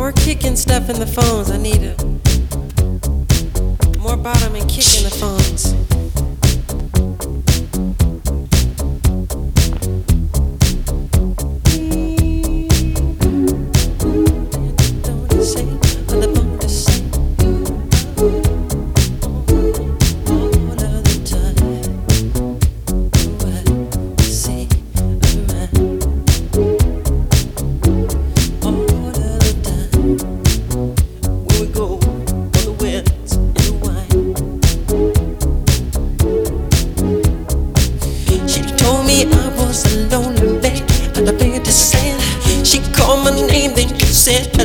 More kicking stuff in the phones. I need it. More bottom and kick in the phones. I was alone in bed, but I began to say, she called my name, then you said